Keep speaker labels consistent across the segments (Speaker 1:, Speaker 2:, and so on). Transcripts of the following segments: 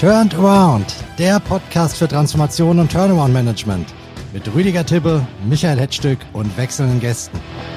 Speaker 1: Turned Around, der Podcast für Transformation und Turnaround-Management mit Rüdiger Tibbe, Michael Hetzstück und wechselnden Gästen.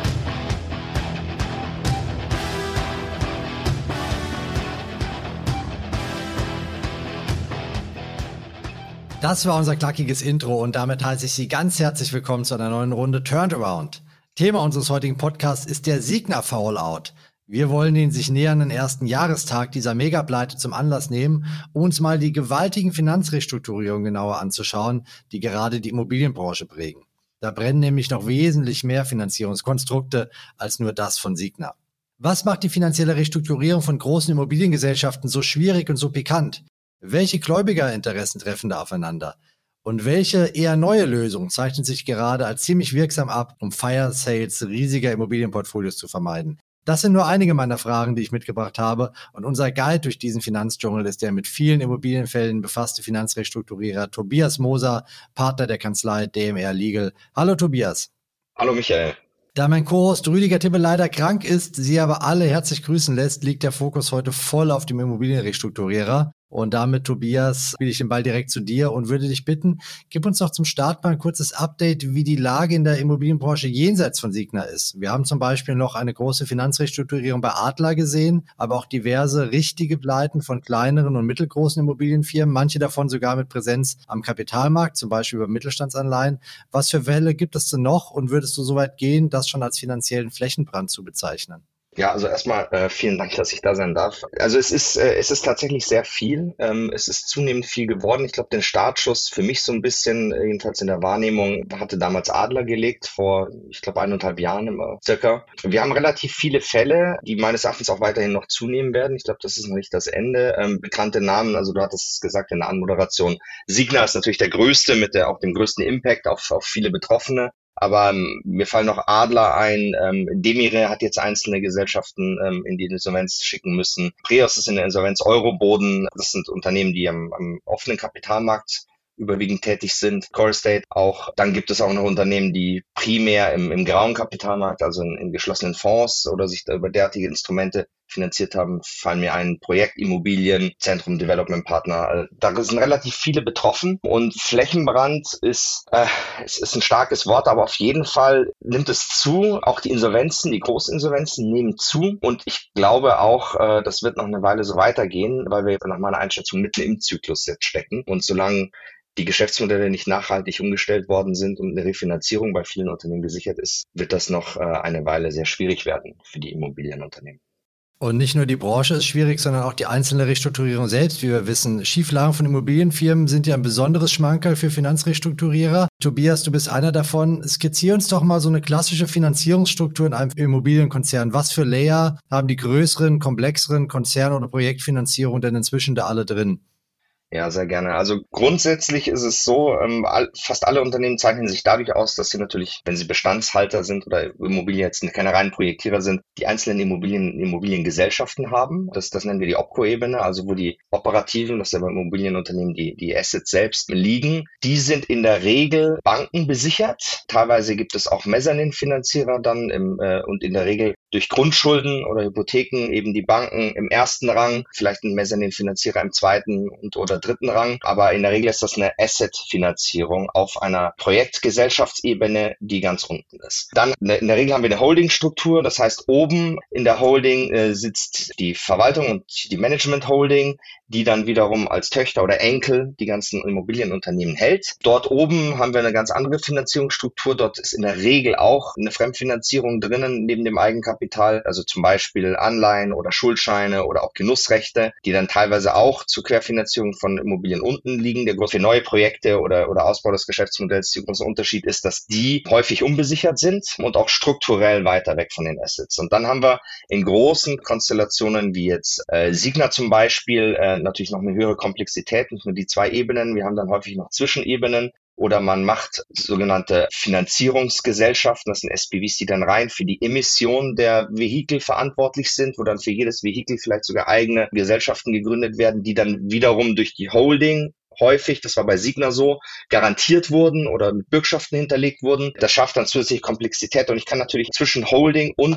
Speaker 1: Das war unser knackiges Intro und damit heiße ich Sie ganz herzlich willkommen zu einer neuen Runde Turned Around. Thema unseres heutigen Podcasts ist der Signa Fallout. Wir wollen den sich nähernden ersten Jahrestag dieser Megapleite zum Anlass nehmen, um uns mal die gewaltigen Finanzrestrukturierungen genauer anzuschauen, die gerade die Immobilienbranche prägen. Da brennen nämlich noch wesentlich mehr Finanzierungskonstrukte als nur das von Signa. Was macht die finanzielle Restrukturierung von großen Immobiliengesellschaften so schwierig und so pikant? Welche Gläubigerinteressen treffen da aufeinander? Und welche eher neue Lösung zeichnet sich gerade als ziemlich wirksam ab, um Fire Sales riesiger Immobilienportfolios zu vermeiden? Das sind nur einige meiner Fragen, die ich mitgebracht habe. Und unser Guide durch diesen Finanzdschungel ist der mit vielen Immobilienfällen befasste Finanzrestrukturierer Tobias Moser, Partner der Kanzlei DMR Legal. Hallo Tobias.
Speaker 2: Hallo Michael.
Speaker 1: Da mein Co-Host Rüdiger Tibbe leider krank ist, sie aber alle herzlich grüßen lässt, liegt der Fokus heute voll auf dem Immobilienrestrukturierer. Und damit, Tobias, spiele ich den Ball direkt zu dir und würde dich bitten, gib uns noch zum Start mal ein kurzes Update, wie die Lage in der Immobilienbranche jenseits von Signa ist. Wir haben zum Beispiel noch eine große Finanzrestrukturierung bei Adler gesehen, aber auch diverse richtige Pleiten von kleineren und mittelgroßen Immobilienfirmen, manche davon sogar mit Präsenz am Kapitalmarkt, zum Beispiel über Mittelstandsanleihen. Was für Fälle gibt es denn noch und würdest du so weit gehen, das schon als finanziellen Flächenbrand zu bezeichnen?
Speaker 2: Ja, also erstmal vielen Dank, dass ich da sein darf. Also es ist tatsächlich sehr viel. Es ist zunehmend viel geworden. Ich glaube, den Startschuss für mich so ein bisschen, jedenfalls in der Wahrnehmung, hatte damals Adler gelegt, vor, ich glaube, 1,5 Jahren immer circa. Wir haben relativ viele Fälle, die meines Erachtens auch weiterhin noch zunehmen werden. Ich glaube, das ist noch nicht das Ende. Bekannte Namen, also du hattest es gesagt in der Anmoderation. Signa ist natürlich der größte, mit auch dem größten Impact auf viele Betroffene. Aber mir fallen noch Adler ein, Demire hat jetzt einzelne Gesellschaften in die Insolvenz schicken müssen. Preos ist in der Insolvenz, Euroboden, das sind Unternehmen, die am offenen Kapitalmarkt überwiegend tätig sind, Corestate auch. Dann gibt es auch noch Unternehmen, die primär im grauen Kapitalmarkt, also in geschlossenen Fonds oder sich da über derartige Instrumente finanziert haben, fallen mir ein Projektimmobilien, Zentrum Development Partner. Da sind relativ viele betroffen und Flächenbrand ist ein starkes Wort, aber auf jeden Fall nimmt es zu. Auch die Insolvenzen, die Großinsolvenzen nehmen zu und ich glaube auch, das wird noch eine Weile so weitergehen, weil wir nach meiner Einschätzung mitten im Zyklus jetzt stecken und solange die Geschäftsmodelle nicht nachhaltig umgestellt worden sind und eine Refinanzierung bei vielen Unternehmen gesichert ist, wird das noch eine Weile sehr schwierig werden für die Immobilienunternehmen.
Speaker 1: Und nicht nur die Branche ist schwierig, sondern auch die einzelne Restrukturierung selbst, wie wir wissen. Schieflagen von Immobilienfirmen sind ja ein besonderes Schmankerl für Finanzrestrukturierer. Tobias, du bist einer davon. Skizzier uns doch mal so eine klassische Finanzierungsstruktur in einem Immobilienkonzern. Was für Layer haben die größeren, komplexeren Konzerne oder Projektfinanzierung denn inzwischen da alle drin?
Speaker 2: Ja, sehr gerne. Also grundsätzlich ist es so, fast alle Unternehmen zeichnen sich dadurch aus, dass sie natürlich, wenn sie Bestandshalter sind oder Immobilien jetzt keine reinen Projektierer sind, die einzelnen Immobiliengesellschaften haben. Das nennen wir die Opco-Ebene, also wo die operativen, das ist ja beim Immobilienunternehmen die Assets selbst liegen. Die sind in der Regel bankenbesichert. Teilweise gibt es auch Mezzanin-Finanzierer dann und in der Regel durch Grundschulden oder Hypotheken eben die Banken im ersten Rang, vielleicht ein Mezzanin-Finanzierer im zweiten oder dritten Rang. Aber in der Regel ist das eine Asset-Finanzierung auf einer Projektgesellschaftsebene, die ganz unten ist. Dann in der Regel haben wir eine Holdingstruktur. Das heißt, oben in der Holding sitzt die Verwaltung und die Management-Holding, die dann wiederum als Töchter oder Enkel die ganzen Immobilienunternehmen hält. Dort oben haben wir eine ganz andere Finanzierungsstruktur. Dort ist in der Regel auch eine Fremdfinanzierung drinnen, neben dem Eigenkapital, also zum Beispiel Anleihen oder Schuldscheine oder auch Genussrechte, die dann teilweise auch zur Querfinanzierung von Immobilien unten liegen. Der für neue Projekte oder Ausbau des Geschäftsmodells, der große Unterschied ist, dass die häufig unbesichert sind und auch strukturell weiter weg von den Assets. Und dann haben wir in großen Konstellationen wie jetzt Signa zum Beispiel natürlich noch eine höhere Komplexität, nicht nur die 2 Ebenen. Wir haben dann häufig noch Zwischenebenen. Oder man macht sogenannte Finanzierungsgesellschaften, das sind SPVs, die dann rein für die Emission der Vehikel verantwortlich sind, wo dann für jedes Vehikel vielleicht sogar eigene Gesellschaften gegründet werden, die dann wiederum durch die Holding häufig, das war bei Signa so, garantiert wurden oder mit Bürgschaften hinterlegt wurden. Das schafft dann zusätzliche Komplexität und ich kann natürlich zwischen Holding und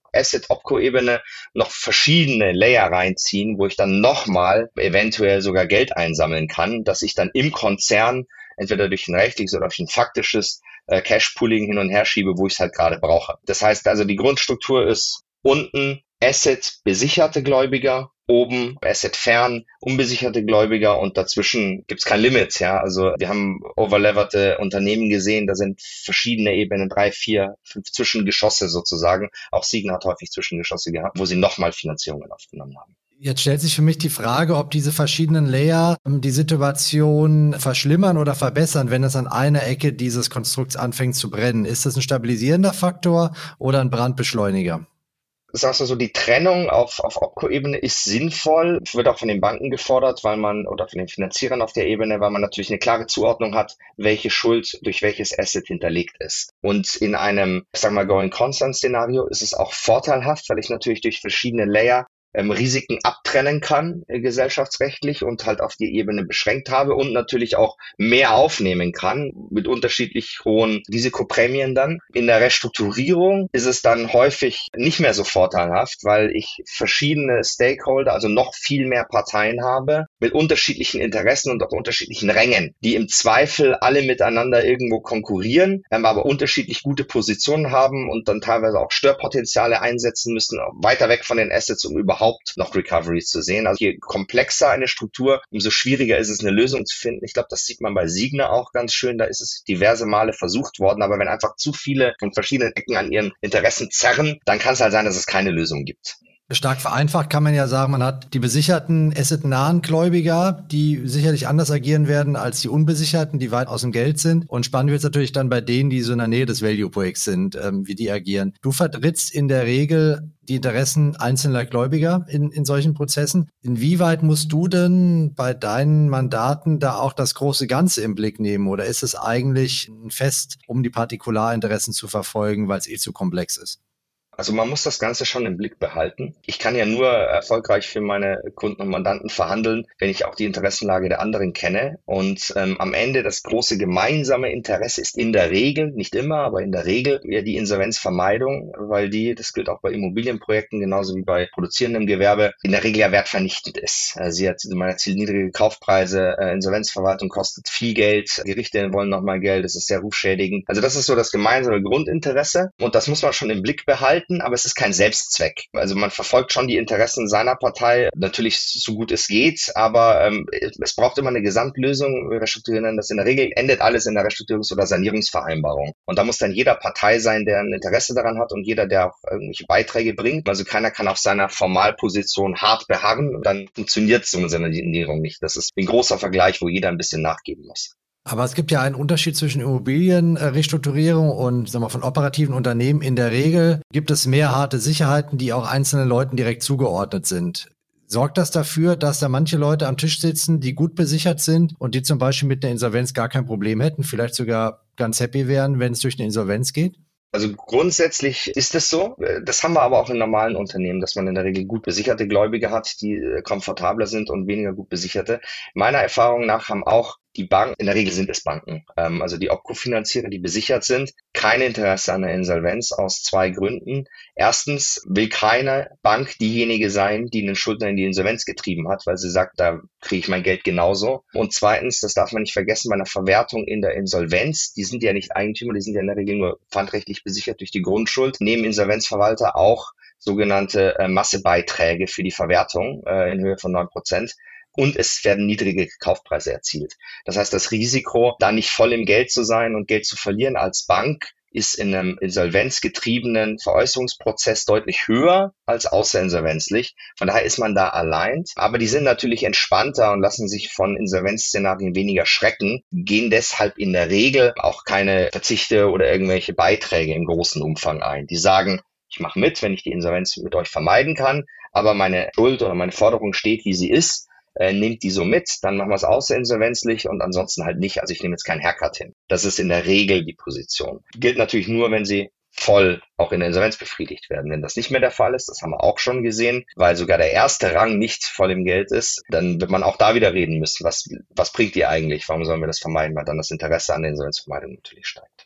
Speaker 2: Asset-Opco-Ebene noch verschiedene Layer reinziehen, wo ich dann nochmal eventuell sogar Geld einsammeln kann, dass ich dann im Konzern entweder durch ein rechtliches oder durch ein faktisches Cash-Pooling hin und her schiebe, wo ich es halt gerade brauche. Das heißt also, die Grundstruktur ist unten Asset besicherte Gläubiger, oben Asset fern, unbesicherte Gläubiger und dazwischen gibt's kein Limit, ja. Also wir haben overleverte Unternehmen gesehen, da sind verschiedene Ebenen, 3, 4, 5 Zwischengeschosse sozusagen. Auch Signa hat häufig Zwischengeschosse gehabt, wo sie nochmal Finanzierungen aufgenommen haben.
Speaker 1: Jetzt stellt sich für mich die Frage, ob diese verschiedenen Layer die Situation verschlimmern oder verbessern, wenn es an einer Ecke dieses Konstrukts anfängt zu brennen. Ist das ein stabilisierender Faktor oder ein Brandbeschleuniger?
Speaker 2: Sagst du so, die Trennung auf Opco-Ebene ist sinnvoll, wird auch von den Banken gefordert, weil man, oder von den Finanzierern auf der Ebene, weil man natürlich eine klare Zuordnung hat, welche Schuld durch welches Asset hinterlegt ist. Und in einem, ich sag mal, Going-Concern-Szenario ist es auch vorteilhaft, weil ich natürlich durch verschiedene Layer Risiken abtrennen kann, gesellschaftsrechtlich und halt auf die Ebene beschränkt habe und natürlich auch mehr aufnehmen kann mit unterschiedlich hohen Risikoprämien dann. In der Restrukturierung ist es dann häufig nicht mehr so vorteilhaft, weil ich verschiedene Stakeholder, also noch viel mehr Parteien habe mit unterschiedlichen Interessen und auch unterschiedlichen Rängen, die im Zweifel alle miteinander irgendwo konkurrieren, aber unterschiedlich gute Positionen haben und dann teilweise auch Störpotenziale einsetzen müssen, weiter weg von den Assets, um überhaupt noch Recoveries zu sehen. Also je komplexer eine Struktur, umso schwieriger ist es, eine Lösung zu finden. Ich glaube, das sieht man bei Signa auch ganz schön. Da ist es diverse Male versucht worden. Aber wenn einfach zu viele von verschiedenen Ecken an ihren Interessen zerren, dann kann es halt sein, dass es keine Lösung gibt.
Speaker 1: Stark vereinfacht kann man ja sagen, man hat die besicherten, assetnahen Gläubiger, die sicherlich anders agieren werden als die unbesicherten, die weit aus dem Geld sind. Und spannend wird es natürlich dann bei denen, die so in der Nähe des Value-Projekts sind, wie die agieren. Du vertrittst in der Regel die Interessen einzelner Gläubiger in solchen Prozessen. Inwieweit musst du denn bei deinen Mandaten da auch das große Ganze im Blick nehmen? Oder ist es eigentlich ein Fest, um die Partikularinteressen zu verfolgen, weil es zu komplex ist?
Speaker 2: Also man muss das Ganze schon im Blick behalten. Ich kann ja nur erfolgreich für meine Kunden und Mandanten verhandeln, wenn ich auch die Interessenlage der anderen kenne. Und am Ende das große gemeinsame Interesse ist in der Regel, nicht immer, aber in der Regel ja die Insolvenzvermeidung, weil das gilt auch bei Immobilienprojekten genauso wie bei produzierendem Gewerbe, in der Regel ja wertvernichtend ist. Man erzielt niedrige Kaufpreise, Insolvenzverwaltung kostet viel Geld, Gerichte wollen nochmal Geld, es ist sehr rufschädigend. Also das ist so das gemeinsame Grundinteresse und das muss man schon im Blick behalten. Aber es ist kein Selbstzweck. Also man verfolgt schon die Interessen seiner Partei, natürlich so gut es geht, aber es braucht immer eine Gesamtlösung. Wir restrukturieren das in der Regel, endet alles in der Restrukturierungs- oder Sanierungsvereinbarung. Und da muss dann jeder Partei sein, der ein Interesse daran hat und jeder, der auch irgendwelche Beiträge bringt. Also keiner kann auf seiner Formalposition hart beharren und dann funktioniert so eine Sanierung nicht. Das ist ein großer Vergleich, wo jeder ein bisschen nachgeben muss.
Speaker 1: Aber es gibt ja einen Unterschied zwischen Immobilienrestrukturierung und sagen wir, von operativen Unternehmen. In der Regel gibt es mehr harte Sicherheiten, die auch einzelnen Leuten direkt zugeordnet sind. Sorgt das dafür, dass da manche Leute am Tisch sitzen, die gut besichert sind und die zum Beispiel mit einer Insolvenz gar kein Problem hätten, vielleicht sogar ganz happy wären, wenn es durch eine Insolvenz geht?
Speaker 2: Also grundsätzlich ist es so. Das haben wir aber auch in normalen Unternehmen, dass man in der Regel gut besicherte Gläubige hat, die komfortabler sind und weniger gut besicherte. Meiner Erfahrung nach haben auch die Banken, in der Regel sind es Banken, also die Opco-Finanzierer, die besichert sind, kein Interesse an der Insolvenz aus 2 Gründen. Erstens will keine Bank diejenige sein, die einen Schuldner in die Insolvenz getrieben hat, weil sie sagt, da kriege ich mein Geld genauso. Und zweitens, das darf man nicht vergessen, bei einer Verwertung in der Insolvenz, die sind ja nicht Eigentümer, die sind ja in der Regel nur pfandrechtlich besichert durch die Grundschuld, nehmen Insolvenzverwalter auch sogenannte Massebeiträge für die Verwertung in Höhe von 9%. Und es werden niedrige Kaufpreise erzielt. Das heißt, das Risiko, da nicht voll im Geld zu sein und Geld zu verlieren als Bank, ist in einem insolvenzgetriebenen Veräußerungsprozess deutlich höher als außerinsolvenzlich. Von daher ist man da allein. Aber die sind natürlich entspannter und lassen sich von Insolvenzszenarien weniger schrecken, gehen deshalb in der Regel auch keine Verzichte oder irgendwelche Beiträge im großen Umfang ein. Die sagen, ich mache mit, wenn ich die Insolvenz mit euch vermeiden kann, aber meine Schuld oder meine Forderung steht, wie sie ist. Nehmt die so mit, dann machen wir es außerinsolvenzlich und ansonsten halt nicht. Also ich nehme jetzt keinen Haircut hin. Das ist in der Regel die Position. Gilt natürlich nur, wenn sie voll auch in der Insolvenz befriedigt werden. Wenn das nicht mehr der Fall ist, das haben wir auch schon gesehen, weil sogar der erste Rang nicht voll im Geld ist, dann wird man auch da wieder reden müssen. Was bringt die eigentlich? Warum sollen wir das vermeiden? Weil dann das Interesse an der Insolvenzvermeidung natürlich steigt.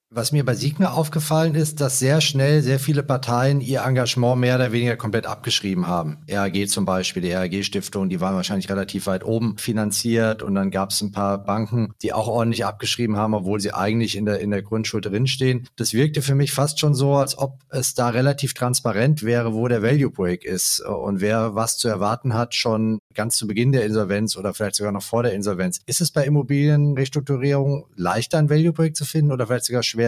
Speaker 1: Was mir bei Signa aufgefallen ist, dass sehr schnell sehr viele Parteien ihr Engagement mehr oder weniger komplett abgeschrieben haben. RAG zum Beispiel, die RAG-Stiftung, die waren wahrscheinlich relativ weit oben finanziert und dann gab es ein paar Banken, die auch ordentlich abgeschrieben haben, obwohl sie eigentlich in der Grundschuld drinstehen. Das wirkte für mich fast schon so, als ob es da relativ transparent wäre, wo der Value Break ist und wer was zu erwarten hat, schon ganz zu Beginn der Insolvenz oder vielleicht sogar noch vor der Insolvenz. Ist es bei Immobilienrestrukturierung leichter, einen Value Break zu finden oder vielleicht sogar schwerer?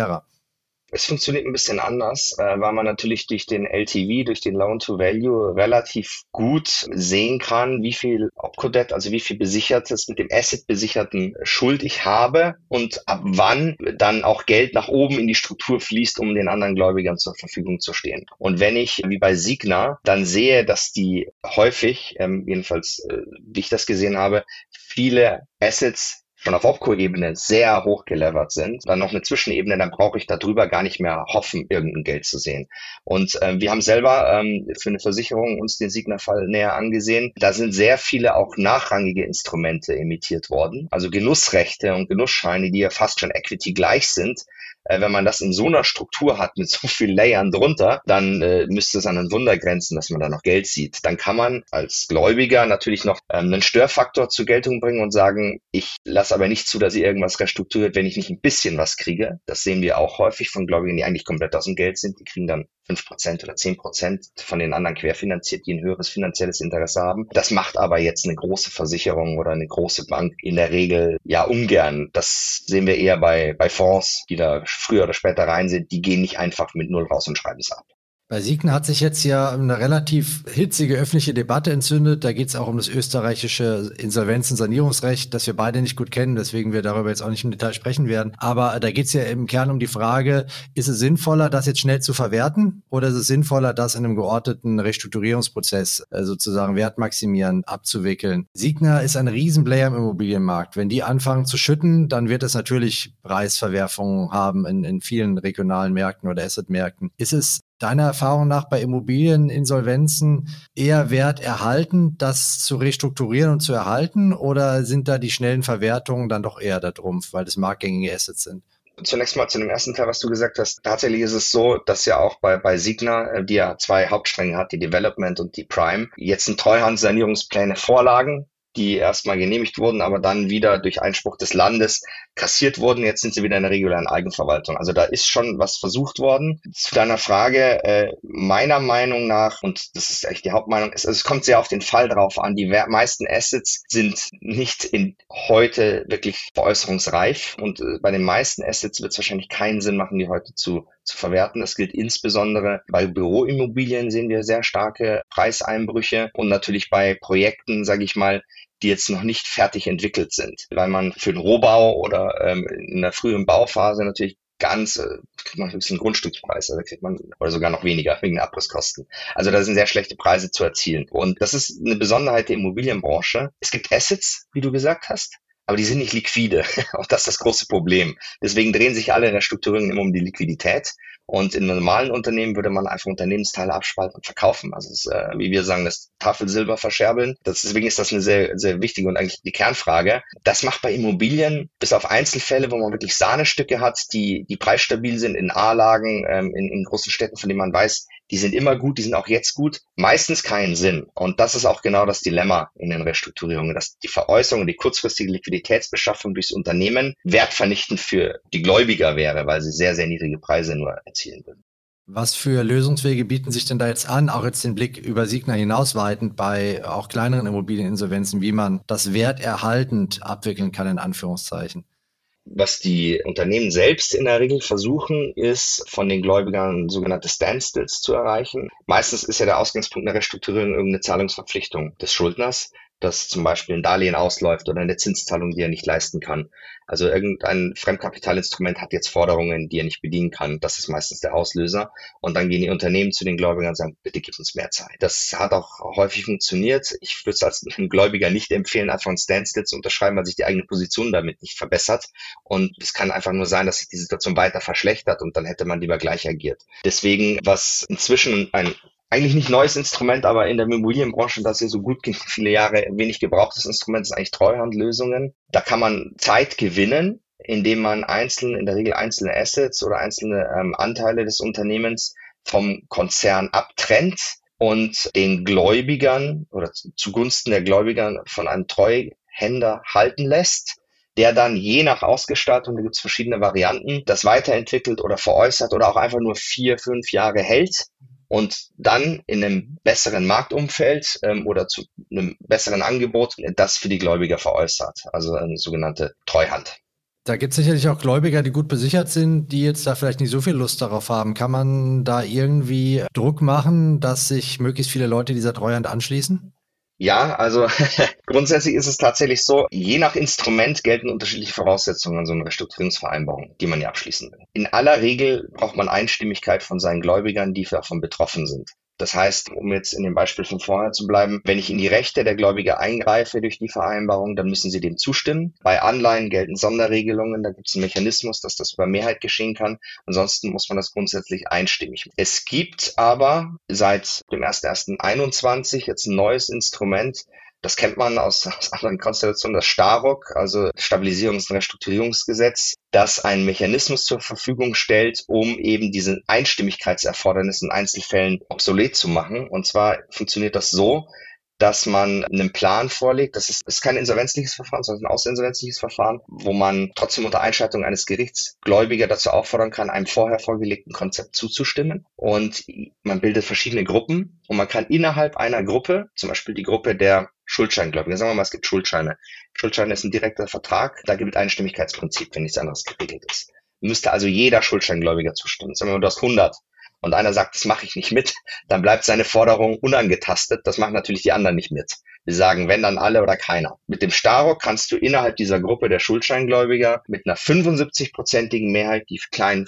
Speaker 2: Es funktioniert ein bisschen anders, weil man natürlich durch den LTV, durch den Loan to Value relativ gut sehen kann, wie viel Opco-Debt, also wie viel besichertes mit dem Asset besicherten Schuld ich habe und ab wann dann auch Geld nach oben in die Struktur fließt, um den anderen Gläubigern zur Verfügung zu stehen. Und wenn ich, wie bei Signa, dann sehe, dass die häufig, jedenfalls wie ich das gesehen habe, viele Assets schon auf Opco-Ebene sehr hoch gelevert sind, dann noch eine Zwischenebene, dann brauche ich darüber gar nicht mehr hoffen, irgendein Geld zu sehen. Und wir haben selber für eine Versicherung uns den Signa-Fall näher angesehen. Da sind sehr viele auch nachrangige Instrumente emittiert worden, also Genussrechte und Genussscheine, die ja fast schon Equity gleich sind. Wenn man das in so einer Struktur hat, mit so viel Layern drunter, dann müsste es an ein Wunder grenzen, dass man da noch Geld sieht. Dann kann man als Gläubiger natürlich noch einen Störfaktor zur Geltung bringen und sagen, ich lasse aber nicht zu, dass ihr irgendwas restrukturiert, wenn ich nicht ein bisschen was kriege. Das sehen wir auch häufig von Gläubigern, die eigentlich komplett aus dem Geld sind. Die kriegen dann 5% oder 10% von den anderen querfinanziert, die ein höheres finanzielles Interesse haben. Das macht aber jetzt eine große Versicherung oder eine große Bank in der Regel ja ungern. Das sehen wir eher bei Fonds, die da früher oder später rein sind. Die gehen nicht einfach mit Null raus und schreiben es ab.
Speaker 1: Bei Signa hat sich jetzt ja eine relativ hitzige öffentliche Debatte entzündet. Da geht es auch um das österreichische Insolvenz- und Sanierungsrecht, das wir beide nicht gut kennen, deswegen wir darüber jetzt auch nicht im Detail sprechen werden. Aber da geht es ja im Kern um die Frage, ist es sinnvoller, das jetzt schnell zu verwerten oder ist es sinnvoller, das in einem geordneten Restrukturierungsprozess sozusagen wertmaximierend abzuwickeln? Signa ist ein Riesenplayer im Immobilienmarkt. Wenn die anfangen zu schütten, dann wird es natürlich Preisverwerfungen haben in vielen regionalen Märkten oder Assetmärkten. Ist es deiner Erfahrung nach bei Immobilieninsolvenzen eher Wert erhalten, das zu restrukturieren und zu erhalten? Oder sind da die schnellen Verwertungen dann doch eher der Trumpf, weil das marktgängige Assets sind?
Speaker 2: Zunächst mal zu dem ersten Teil, was du gesagt hast. Tatsächlich ist es so, dass ja auch bei Signa, die ja zwei Hauptstränge hat, die Development und die Prime, jetzt in Treuhandsanierungspläne vorlagen, die erstmal genehmigt wurden, aber dann wieder durch Einspruch des Landes kassiert wurden. Jetzt sind sie wieder in der regulären Eigenverwaltung. Also da ist schon was versucht worden. Zu deiner Frage, meiner Meinung nach, und das ist echt die Hauptmeinung, ist, also es kommt sehr auf den Fall drauf an. Die meisten Assets sind nicht heute wirklich veräußerungsreif und bei den meisten Assets wird es wahrscheinlich keinen Sinn machen, die heute zu verwerten. Das gilt insbesondere bei Büroimmobilien, sehen wir sehr starke Preiseinbrüche und natürlich bei Projekten, sage ich mal, die jetzt noch nicht fertig entwickelt sind, weil man für den Rohbau oder in der frühen Bauphase natürlich kriegt man höchstens einen Grundstückspreis, also kriegt man, oder sogar noch weniger, wegen der Abrisskosten. Also da sind sehr schlechte Preise zu erzielen. Und das ist eine Besonderheit der Immobilienbranche. Es gibt Assets, wie du gesagt hast, aber die sind nicht liquide. Und das ist das große Problem. Deswegen drehen sich alle Restrukturierungen immer um die Liquidität. Und in normalen Unternehmen würde man einfach Unternehmensteile abspalten und verkaufen. Also das ist, wie wir sagen, das Tafelsilber verscherbeln. Deswegen ist das eine sehr, sehr wichtige und eigentlich die Kernfrage. Das macht bei Immobilien, bis auf Einzelfälle, wo man wirklich Sahnestücke hat, die preisstabil sind in A-Lagen, in großen Städten, von denen man weiß, die sind immer gut, die sind auch jetzt gut, meistens keinen Sinn. Und das ist auch genau das Dilemma in den Restrukturierungen, dass die Veräußerung und die kurzfristige Liquiditätsbeschaffung durchs Unternehmen wertvernichtend für die Gläubiger wäre, weil sie sehr, sehr niedrige Preise nur erzielen würden.
Speaker 1: Was für Lösungswege bieten sich denn da jetzt an, auch jetzt den Blick über Signa hinausweitend bei auch kleineren Immobilieninsolvenzen, wie man das werterhaltend abwickeln kann, in Anführungszeichen?
Speaker 2: Was die Unternehmen selbst in der Regel versuchen, ist, von den Gläubigern sogenannte Standstills zu erreichen. Meistens ist ja der Ausgangspunkt einer Restrukturierung irgendeine Zahlungsverpflichtung des Schuldners, dass zum Beispiel ein Darlehen ausläuft oder eine Zinszahlung, die er nicht leisten kann. Also irgendein Fremdkapitalinstrument hat jetzt Forderungen, die er nicht bedienen kann. Das ist meistens der Auslöser. Und dann gehen die Unternehmen zu den Gläubigern und sagen, bitte gib uns mehr Zeit. Das hat auch häufig funktioniert. Ich würde es als Gläubiger nicht empfehlen, einfach ein Standstill zu unterschreiben, weil sich die eigene Position damit nicht verbessert. Und es kann einfach nur sein, dass sich die Situation weiter verschlechtert und dann hätte man lieber gleich agiert. Deswegen, was inzwischen ein eigentlich nicht neues Instrument, aber in der Immobilienbranche, das hier so gut viele Jahre wenig gebrauchtes Instrument ist eigentlich Treuhandlösungen. Da kann man Zeit gewinnen, indem man in der Regel einzelne Assets oder einzelne Anteile des Unternehmens vom Konzern abtrennt und den Gläubigern oder zugunsten der Gläubigern von einem Treuhänder halten lässt, der dann je nach Ausgestaltung, da gibt es verschiedene Varianten, das weiterentwickelt oder veräußert oder auch einfach nur 4, 5 Jahre hält und dann in einem besseren Marktumfeld oder zu einem besseren Angebot das für die Gläubiger veräußert, also eine sogenannte Treuhand.
Speaker 1: Da gibt es sicherlich auch Gläubiger, die gut besichert sind, die jetzt da vielleicht nicht so viel Lust darauf haben. Kann man da irgendwie Druck machen, dass sich möglichst viele Leute dieser Treuhand anschließen?
Speaker 2: Ja, also grundsätzlich ist es tatsächlich so, je nach Instrument gelten unterschiedliche Voraussetzungen an so einer Restrukturierungsvereinbarung, die man ja abschließen will. In aller Regel braucht man Einstimmigkeit von seinen Gläubigern, die davon betroffen sind. Das heißt, um jetzt in dem Beispiel von vorher zu bleiben, wenn ich in die Rechte der Gläubiger eingreife durch die Vereinbarung, dann müssen sie dem zustimmen. Bei Anleihen gelten Sonderregelungen, da gibt es einen Mechanismus, dass das über Mehrheit geschehen kann. Ansonsten muss man das grundsätzlich einstimmig machen. Es gibt aber seit dem 1.1.21 jetzt ein neues Instrument. Das kennt man aus anderen Konstellationen, das STAROG, also Stabilisierungs- und Restrukturierungsgesetz, das einen Mechanismus zur Verfügung stellt, um eben diese Einstimmigkeitserfordernis in Einzelfällen obsolet zu machen. Und zwar funktioniert das so, dass man einen Plan vorlegt. Das ist kein insolvenzliches Verfahren, sondern ein außerinsolvenzliches Verfahren, wo man trotzdem unter Einschaltung eines Gerichts Gläubiger dazu auffordern kann, einem vorher vorgelegten Konzept zuzustimmen. Und man bildet verschiedene Gruppen und man kann innerhalb einer Gruppe, zum Beispiel die Gruppe der Schuldscheingläubiger, sagen wir mal, es gibt Schuldscheine. Schuldschein ist ein direkter Vertrag, da gibt es Einstimmigkeitsprinzip, wenn nichts anderes geregelt ist. Müsste also jeder Schuldscheingläubiger zustimmen. Sagen wir mal, du hast 100. Und einer sagt, das mache ich nicht mit, dann bleibt seine Forderung unangetastet. Das machen natürlich die anderen nicht mit. Wir sagen, wenn, dann alle oder keiner. Mit dem STAROG kannst du innerhalb dieser Gruppe der Schuldscheingläubiger mit einer 75-prozentigen Mehrheit die kleinen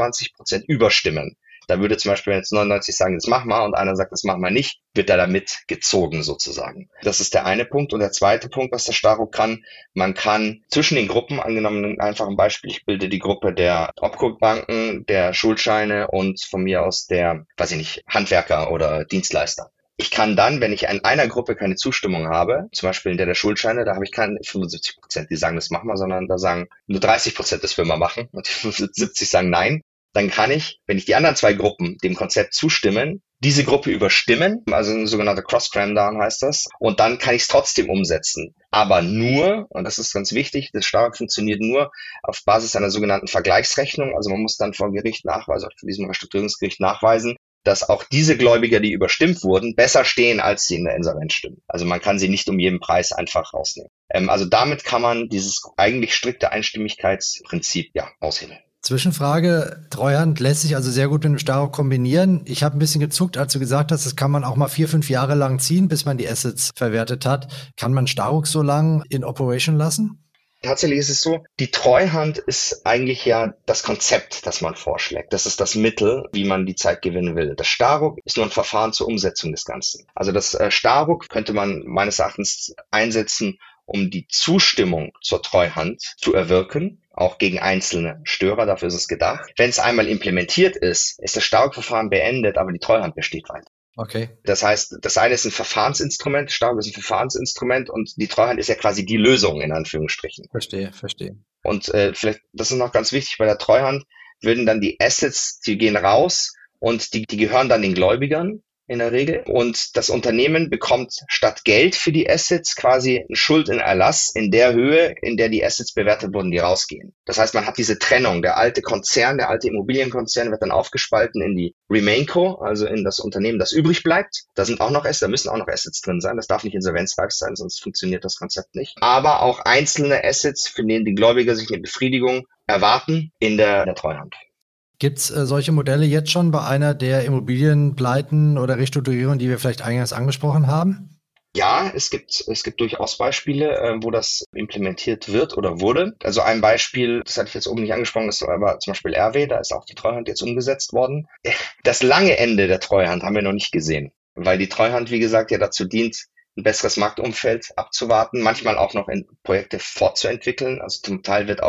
Speaker 2: 25% überstimmen. Da würde zum Beispiel, wenn jetzt 99 sagen, das machen wir und einer sagt, das machen wir nicht, wird er damit gezogen sozusagen. Das ist der eine Punkt. Und der zweite Punkt, was der STAROG kann, man kann zwischen den Gruppen, angenommen einfach ein Beispiel, ich bilde die Gruppe der Opco-Banken, der Schuldscheine und von mir aus der, weiß ich nicht, Handwerker oder Dienstleister. Ich kann dann, wenn ich in einer Gruppe keine Zustimmung habe, zum Beispiel in der Schuldscheine, da habe ich keine 75%, die sagen, das machen wir, sondern da sagen nur 30%, das will man machen und die 75 sagen nein. Dann kann ich, wenn ich die anderen zwei Gruppen dem Konzept zustimmen, diese Gruppe überstimmen, also ein sogenannter Cross-Cram-Down heißt das, und dann kann ich es trotzdem umsetzen. Aber nur, und das ist ganz wichtig, das STAROG funktioniert nur auf Basis einer sogenannten Vergleichsrechnung, also man muss dann vor Gericht nachweisen, auch vor diesem Restrukturierungsgericht nachweisen, dass auch diese Gläubiger, die überstimmt wurden, besser stehen, als sie in der Insolvenz stimmen. Also man kann sie nicht um jeden Preis einfach rausnehmen. Also damit kann man dieses eigentlich strikte Einstimmigkeitsprinzip aushebeln.
Speaker 1: Zwischenfrage, Treuhand lässt sich also sehr gut mit dem STAROG kombinieren. Ich habe ein bisschen gezuckt, als du gesagt hast, das kann man auch mal 4, 5 Jahre lang ziehen, bis man die Assets verwertet hat. Kann man STAROG so lang in Operation lassen?
Speaker 2: Tatsächlich ist es so, die Treuhand ist eigentlich ja das Konzept, das man vorschlägt. Das ist das Mittel, wie man die Zeit gewinnen will. Das STAROG ist nur ein Verfahren zur Umsetzung des Ganzen. Also das STAROG könnte man meines Erachtens einsetzen, um die Zustimmung zur Treuhand zu erwirken, auch gegen einzelne Störer, dafür ist es gedacht. Wenn es einmal implementiert ist, ist das STAROG-Verfahren beendet, aber die Treuhand besteht weiter.
Speaker 1: Okay.
Speaker 2: Das heißt, das eine ist ein Verfahrensinstrument, STAROG ist ein Verfahrensinstrument und die Treuhand ist ja quasi die Lösung in Anführungsstrichen.
Speaker 1: Verstehe.
Speaker 2: Und vielleicht, das ist noch ganz wichtig, bei der Treuhand würden dann die Assets, die gehen raus und die gehören dann den Gläubigern in der Regel. Und das Unternehmen bekommt statt Geld für die Assets quasi einen Schuldenerlass in der Höhe, in der die Assets bewertet wurden, die rausgehen. Das heißt, man hat diese Trennung. Der alte Konzern, der alte Immobilienkonzern wird dann aufgespalten in die Remainco, also in das Unternehmen, das übrig bleibt. Da müssen auch noch Assets drin sein. Das darf nicht insolvenzreif sein, sonst funktioniert das Konzept nicht. Aber auch einzelne Assets, für denen die Gläubiger sich eine Befriedigung erwarten in der Treuhand.
Speaker 1: Gibt es solche Modelle jetzt schon bei einer der Immobilienpleiten oder Restrukturierungen, die wir vielleicht eingangs angesprochen haben?
Speaker 2: Ja, es gibt durchaus Beispiele, wo das implementiert wird oder wurde. Also ein Beispiel, das hatte ich jetzt oben nicht angesprochen, ist aber zum Beispiel RW, da ist auch die Treuhand jetzt umgesetzt worden. Das lange Ende der Treuhand haben wir noch nicht gesehen, weil die Treuhand, wie gesagt, ja dazu dient, ein besseres Marktumfeld abzuwarten, manchmal auch noch in Projekte fortzuentwickeln. Also zum Teil wird auch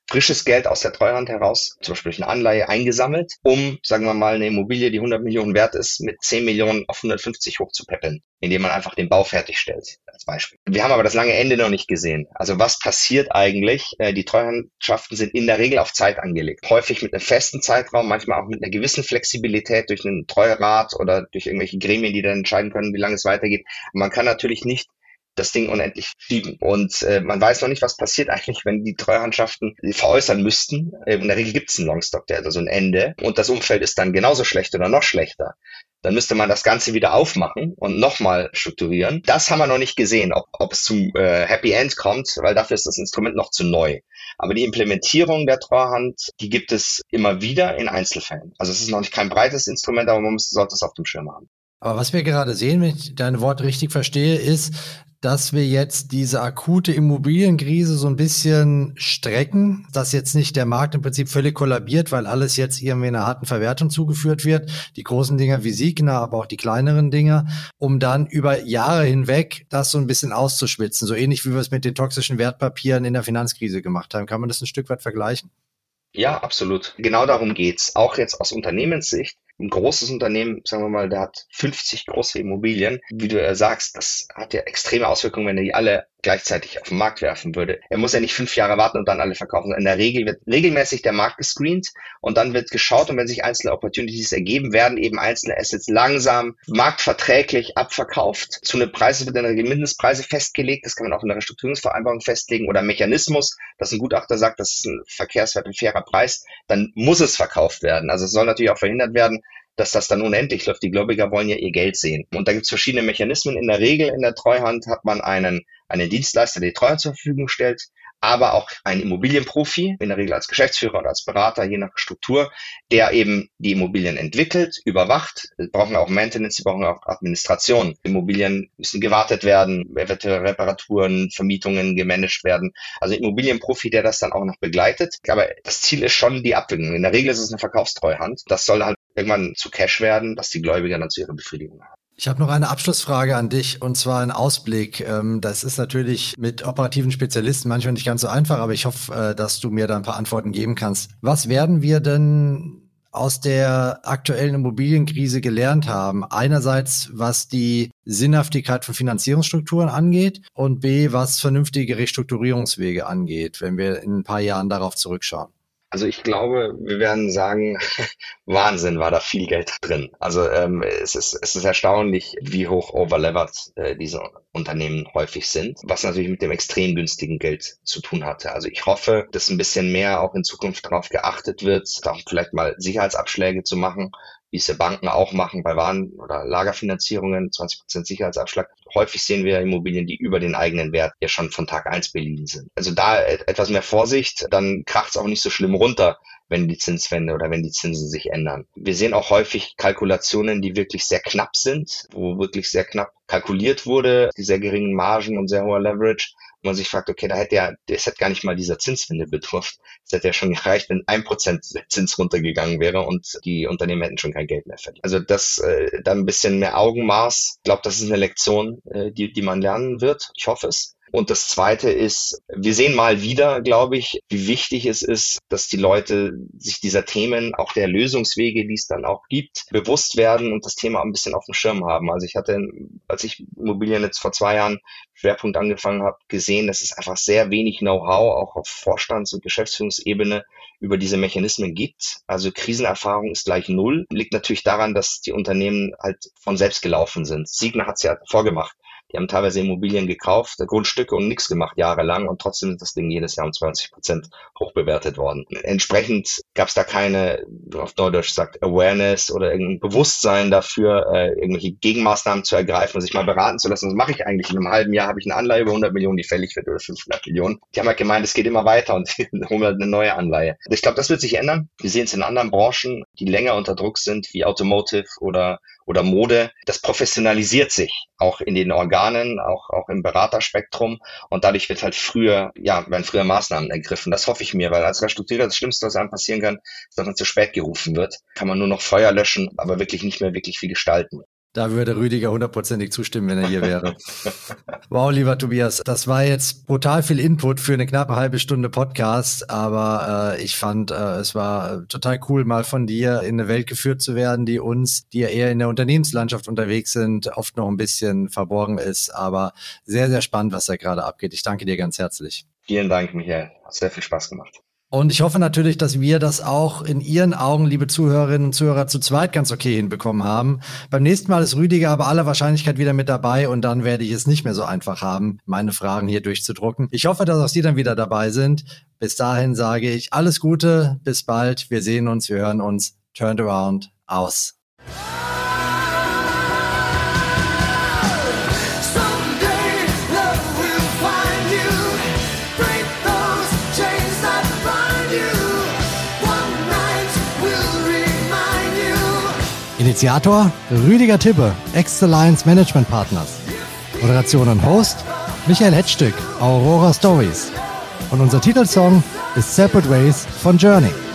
Speaker 2: frisches Geld aus der Treuhand heraus, zum Beispiel durch eine Anleihe eingesammelt, um, sagen wir mal, eine Immobilie, die 100 Millionen wert ist, mit 10 Millionen auf 150 hochzupäppeln, indem man einfach den Bau fertigstellt, als Beispiel. Wir haben aber das lange Ende noch nicht gesehen. Also was passiert eigentlich? Die Treuhandschaften sind in der Regel auf Zeit angelegt. Häufig mit einem festen Zeitraum, manchmal auch mit einer gewissen Flexibilität durch einen Treuerat oder durch irgendwelche Gremien, die dann entscheiden können, wie lange es weitergeht. Man kann natürlich nicht das Ding unendlich schieben. Und man weiß noch nicht, was passiert eigentlich, wenn die Treuhandschaften veräußern müssten. In der Regel gibt es einen Longstock, der hat also ein Ende und das Umfeld ist dann genauso schlecht oder noch schlechter. Dann müsste man das Ganze wieder aufmachen und nochmal strukturieren. Das haben wir noch nicht gesehen, ob es zum Happy End kommt, weil dafür ist das Instrument noch zu neu. Aber die Implementierung der Treuhand, die gibt es immer wieder in Einzelfällen. Also es ist noch nicht kein breites Instrument, aber man sollte es auf dem Schirm haben.
Speaker 1: Aber was wir gerade sehen, wenn ich deine Worte richtig verstehe, ist, dass wir jetzt diese akute Immobilienkrise so ein bisschen strecken, dass jetzt nicht der Markt im Prinzip völlig kollabiert, weil alles jetzt irgendwie einer harten Verwertung zugeführt wird. Die großen Dinger wie Signa, aber auch die kleineren Dinger, um dann über Jahre hinweg das so ein bisschen auszuschwitzen. So ähnlich wie wir es mit den toxischen Wertpapieren in der Finanzkrise gemacht haben. Kann man das ein Stück weit vergleichen?
Speaker 2: Ja, absolut. Genau darum geht's. Auch jetzt aus Unternehmenssicht. Ein großes Unternehmen, sagen wir mal, der hat 50 große Immobilien. Wie du ja sagst, das hat ja extreme Auswirkungen, wenn er die alle gleichzeitig auf den Markt werfen würde. Er muss ja nicht 5 Jahre warten und dann alle verkaufen. In der Regel wird regelmäßig der Markt gescreent und dann wird geschaut und wenn sich einzelne Opportunities ergeben, werden eben einzelne Assets langsam marktverträglich abverkauft. Zu einem Preis wird in der Regel Mindestpreise festgelegt. Das kann man auch in der Restrukturierungsvereinbarung festlegen oder Mechanismus, dass ein Gutachter sagt, das ist ein Verkehrswert, ein fairer Preis. Dann muss es verkauft werden. Also es soll natürlich auch verhindert werden, dass das dann unendlich läuft. Die Gläubiger wollen ja ihr Geld sehen. Und da gibt es verschiedene Mechanismen. In der Regel in der Treuhand hat man einen Dienstleister, der die Treuhand zur Verfügung stellt, aber auch einen Immobilienprofi, in der Regel als Geschäftsführer oder als Berater, je nach Struktur, der eben die Immobilien entwickelt, überwacht. Wir brauchen auch Maintenance, wir brauchen auch Administration. Immobilien müssen gewartet werden, eventuell Reparaturen, Vermietungen gemanagt werden. Also Immobilienprofi, der das dann auch noch begleitet. Aber das Ziel ist schon die Abwicklung. In der Regel ist es eine Verkaufstreuhand. Das soll halt irgendwann zu Cash werden, dass die Gläubiger dann zu ihrer Befriedigung haben.
Speaker 1: Ich habe noch eine Abschlussfrage an dich und zwar ein Ausblick. Das ist natürlich mit operativen Spezialisten manchmal nicht ganz so einfach, aber ich hoffe, dass du mir da ein paar Antworten geben kannst. Was werden wir denn aus der aktuellen Immobilienkrise gelernt haben? Einerseits, was die Sinnhaftigkeit von Finanzierungsstrukturen angeht und B, was vernünftige Restrukturierungswege angeht, wenn wir in ein paar Jahren darauf zurückschauen.
Speaker 2: Also ich glaube, wir werden sagen, Wahnsinn, war da viel Geld drin. Also es ist erstaunlich, wie hoch overlevered diese Unternehmen häufig sind, was natürlich mit dem extrem günstigen Geld zu tun hatte. Also ich hoffe, dass ein bisschen mehr auch in Zukunft darauf geachtet wird, auch vielleicht mal Sicherheitsabschläge zu machen, wie es ja Banken auch machen bei Waren- oder Lagerfinanzierungen, 20% Sicherheitsabschlag. Häufig sehen wir Immobilien, die über den eigenen Wert ja schon von Tag 1 beliehen sind. Also da etwas mehr Vorsicht, dann kracht es auch nicht so schlimm runter, wenn die Zinswende oder wenn die Zinsen sich ändern. Wir sehen auch häufig Kalkulationen, die wirklich sehr knapp sind, wo wirklich sehr knapp kalkuliert wurde, die sehr geringen Margen und sehr hoher Leverage. Und man sich fragt, okay, das hätte gar nicht mal dieser Zinswende bedurft. Es hätte ja schon gereicht, wenn 1% Zins runtergegangen wäre und die Unternehmen hätten schon kein Geld mehr verdient. Also das, da ein bisschen mehr Augenmaß. Ich glaube, das ist eine Lektion, die man lernen wird. Ich hoffe es. Und das Zweite ist, wir sehen mal wieder, glaube ich, wie wichtig es ist, dass die Leute sich dieser Themen, auch der Lösungswege, die es dann auch gibt, bewusst werden und das Thema ein bisschen auf dem Schirm haben. Also ich hatte, als ich Immobilien jetzt vor 2 Jahren Schwerpunkt angefangen habe, gesehen, dass es einfach sehr wenig Know-how auch auf Vorstands- und Geschäftsführungsebene über diese Mechanismen gibt. Also Krisenerfahrung ist gleich null. Liegt natürlich daran, dass die Unternehmen halt von selbst gelaufen sind. Signa hat es ja vorgemacht. Die haben teilweise Immobilien gekauft, Grundstücke und nichts gemacht jahrelang und trotzdem ist das Ding jedes Jahr um 20% hoch bewertet worden. Entsprechend gab es da keine, auf Neudeutsch sagt, Awareness oder irgendein Bewusstsein dafür, irgendwelche Gegenmaßnahmen zu ergreifen und sich mal beraten zu lassen. Was mache ich eigentlich? In einem halben Jahr habe ich eine Anleihe über 100 Millionen, die fällig wird oder 500 Millionen. Die haben halt gemeint, es geht immer weiter und holen halt eine neue Anleihe. Ich glaube, das wird sich ändern. Wir sehen es in anderen Branchen, die länger unter Druck sind, wie Automotive oder Mode. Das professionalisiert sich auch in den Organen, auch im Beraterspektrum und dadurch werden früher Maßnahmen ergriffen. Das hoffe ich mir, weil als Restrukturierer das Schlimmste, was einem passieren kann, ist, dass man zu spät gerufen wird. Kann man nur noch Feuer löschen, aber wirklich nicht mehr wirklich viel gestalten.
Speaker 1: Da würde Rüdiger 100%ig zustimmen, wenn er hier wäre. Wow, lieber Tobias, das war jetzt brutal viel Input für eine knappe halbe Stunde Podcast, aber ich fand, es war total cool, mal von dir in eine Welt geführt zu werden, die uns, die ja eher in der Unternehmenslandschaft unterwegs sind, oft noch ein bisschen verborgen ist, aber sehr, sehr spannend, was da gerade abgeht. Ich danke dir ganz herzlich.
Speaker 2: Vielen Dank, Michael. Hat sehr viel Spaß gemacht.
Speaker 1: Und ich hoffe natürlich, dass wir das auch in Ihren Augen, liebe Zuhörerinnen und Zuhörer, zu zweit ganz okay hinbekommen haben. Beim nächsten Mal ist Rüdiger aber aller Wahrscheinlichkeit wieder mit dabei und dann werde ich es nicht mehr so einfach haben, meine Fragen hier durchzudrucken. Ich hoffe, dass auch Sie dann wieder dabei sind. Bis dahin sage ich alles Gute, bis bald. Wir sehen uns, wir hören uns. Turned Around, aus. Initiator Rüdiger Tippe, Ex-Alliance Management Partners. Moderation und Host Michael Hetzstück, Aurora Stories. Und unser Titelsong ist Separate Ways von Journey.